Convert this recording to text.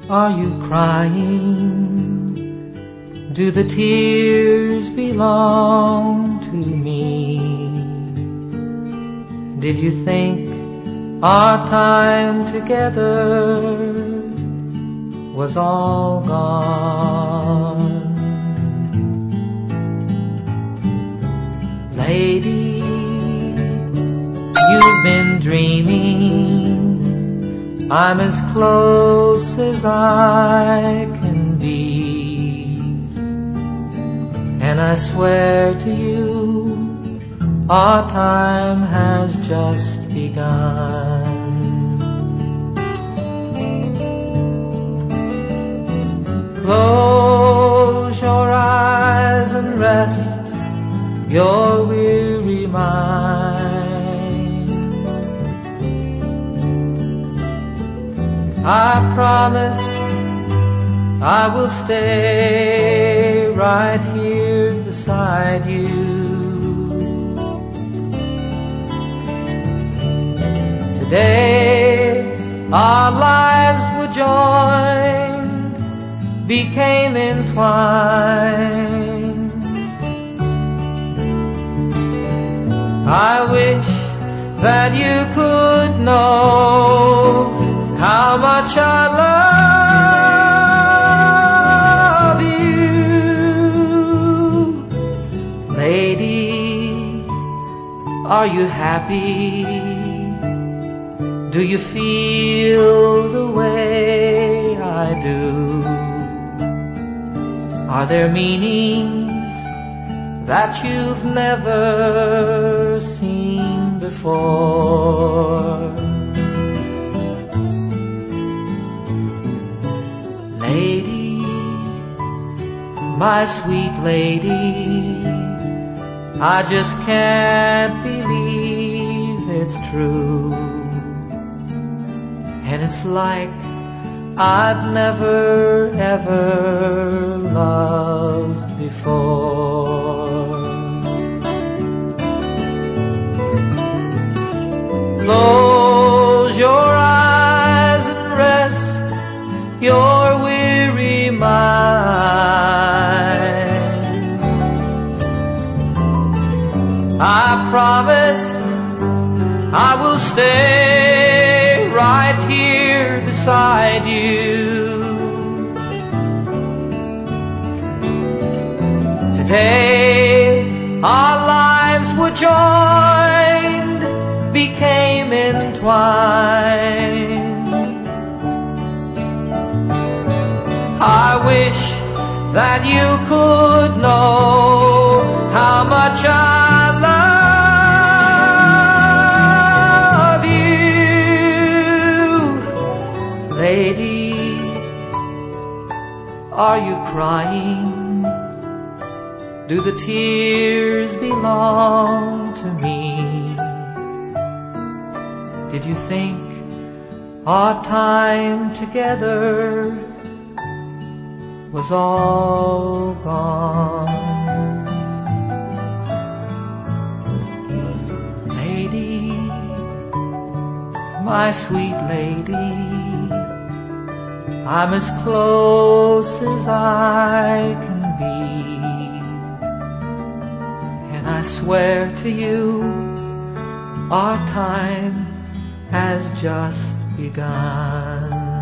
Are you crying? Do the tears belong to me? Did you think our time together was all gone? Lady, you've been dreaming. I'm as close as I can be, and I swear to you, our time has just begun. Close your eyes and rest your weary mind. I promise I will stay right here beside you. Today our lives were joined, became entwined. I wish that you could know how much I love you. Lady, are you happy? Do you feel the way I do? Are there meanings that you've never seen before? Lady, my sweet lady, I just can't believe it's true. And it's like I've never ever loved before. Close your eyes and rest your weary mind. I promise I will stay right here beside you. Today our lives were joined, became entwined. I wish that you could know how much I love you. Lady, are you crying? Do the tears belong to me? Did you think our time together was all gone? Lady, my sweet lady, I'm as close as I can be, and I swear to you, our time has just begun.